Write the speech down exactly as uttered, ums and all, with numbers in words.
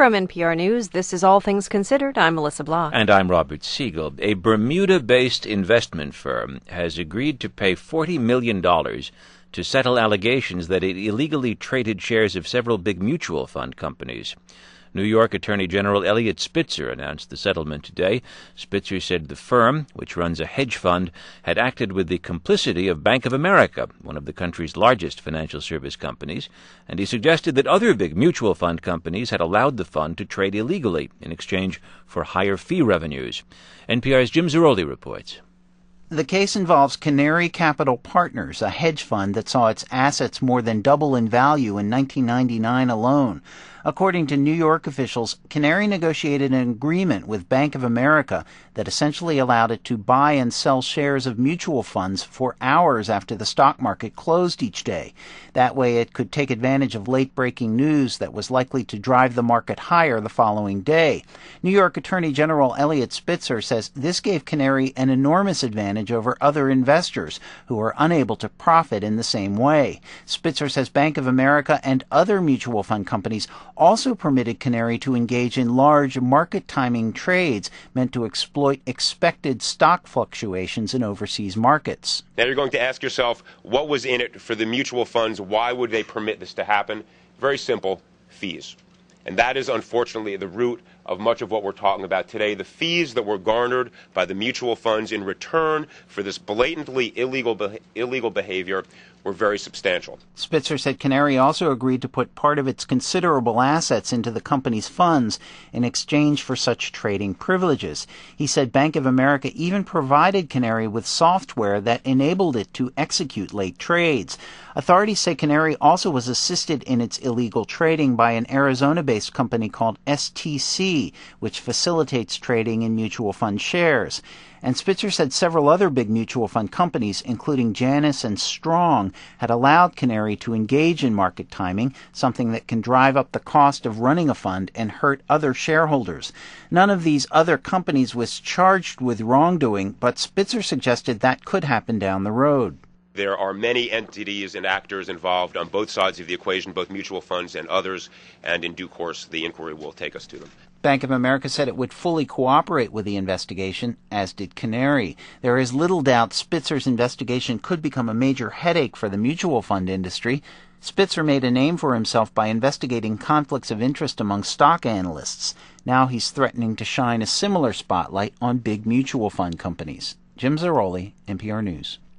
From N P R News, this is All Things Considered. I'm Melissa Block. And I'm Robert Siegel. A Bermuda-based investment firm has agreed to pay forty million dollars to settle allegations that it illegally traded shares of several big mutual fund companies. New York Attorney General Eliot Spitzer announced the settlement today. Spitzer said the firm, which runs a hedge fund, had acted with the complicity of Bank of America, one of the country's largest financial service companies, and he suggested that other big mutual fund companies had allowed the fund to trade illegally in exchange for higher fee revenues. N P R's Jim Zarroli reports. The case involves Canary Capital Partners, a hedge fund that saw its assets more than double in value in nineteen ninety-nine alone. According to New York officials, Canary negotiated an agreement with Bank of America that essentially allowed it to buy and sell shares of mutual funds for hours after the stock market closed each day. That way it could take advantage of late-breaking news that was likely to drive the market higher the following day. New York Attorney General Eliot Spitzer says this gave Canary an enormous advantage over other investors who were unable to profit in the same way. Spitzer says Bank of America and other mutual fund companies also permitted Canary to engage in large market timing trades meant to exploit expected stock fluctuations in overseas markets. Now you're going to ask yourself, what was in it for the mutual funds? Why would they permit this to happen? Very simple, fees. And that is unfortunately the root of much of what we're talking about today. The fees that were garnered by the mutual funds in return for this blatantly illegal be- illegal behavior were very substantial. Spitzer said Canary also agreed to put part of its considerable assets into the company's funds in exchange for such trading privileges. He said Bank of America even provided Canary with software that enabled it to execute late trades. Authorities say Canary also was assisted in its illegal trading by an Arizona-based company called S T C, which facilitates trading in mutual fund shares. And Spitzer said several other big mutual fund companies, including Janus and Strong, had allowed Canary to engage in market timing, something that can drive up the cost of running a fund and hurt other shareholders. None of these other companies was charged with wrongdoing, but Spitzer suggested that could happen down the road. There are many entities and actors involved on both sides of the equation, both mutual funds and others, and in due course the inquiry will take us to them. Bank of America said it would fully cooperate with the investigation, as did Canary. There is little doubt Spitzer's investigation could become a major headache for the mutual fund industry. Spitzer made a name for himself by investigating conflicts of interest among stock analysts. Now he's threatening to shine a similar spotlight on big mutual fund companies. Jim Zarroli, N P R News.